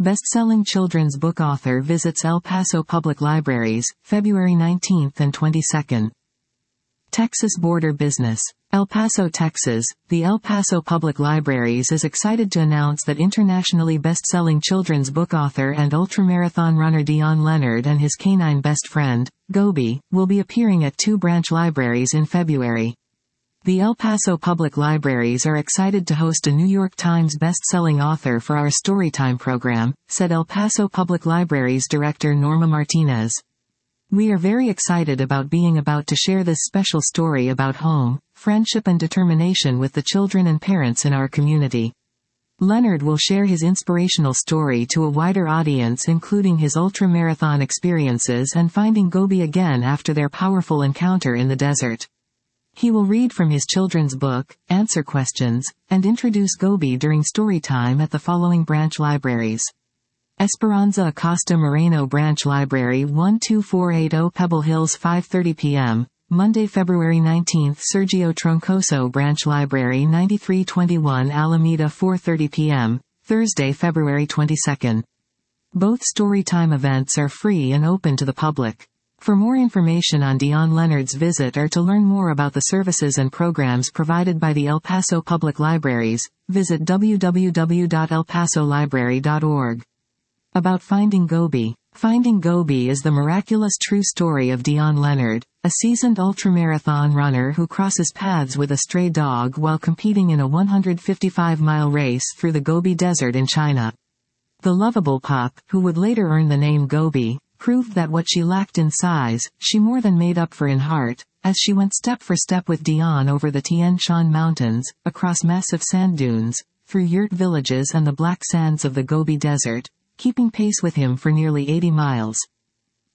Best-selling children's book author visits El Paso Public Libraries, February 19 and 22. Texas Border Business. El Paso, Texas. The El Paso Public Libraries is excited to announce that internationally best-selling children's book author and ultramarathon runner Dion Leonard and his canine best friend, Gobi, will be appearing at 2 branch libraries in February. The El Paso Public Libraries are excited to host a New York Times best-selling author for our Storytime program, said El Paso Public Libraries Director Norma Martinez. We are very excited about to share this special story about home, friendship and determination with the children and parents in our community. Leonard will share his inspirational story to a wider audience, including his ultramarathon experiences and finding Gobi again after their powerful encounter in the desert. He will read from his children's book, answer questions, and introduce Gobi during Storytime at the following branch libraries. Esperanza Acosta Moreno Branch Library 12480 Pebble Hills 5:30 p.m., Monday, February 19. Sergio Troncoso Branch Library 9321 Alameda 4:30 p.m., Thursday, February 22. Both Storytime events are free and open to the public. For more information on Dion Leonard's visit or to learn more about the services and programs provided by the El Paso Public Libraries, visit www.elpasolibrary.org. About Finding Gobi. Finding Gobi is the miraculous true story of Dion Leonard, a seasoned ultramarathon runner who crosses paths with a stray dog while competing in a 155-mile race through the Gobi Desert in China. The lovable pup, who would later earn the name Gobi, proved that what she lacked in size, she more than made up for in heart, as she went step for step with Dion over the Tian Shan Mountains, across massive sand dunes, through yurt villages and the black sands of the Gobi Desert, keeping pace with him for nearly 80 miles.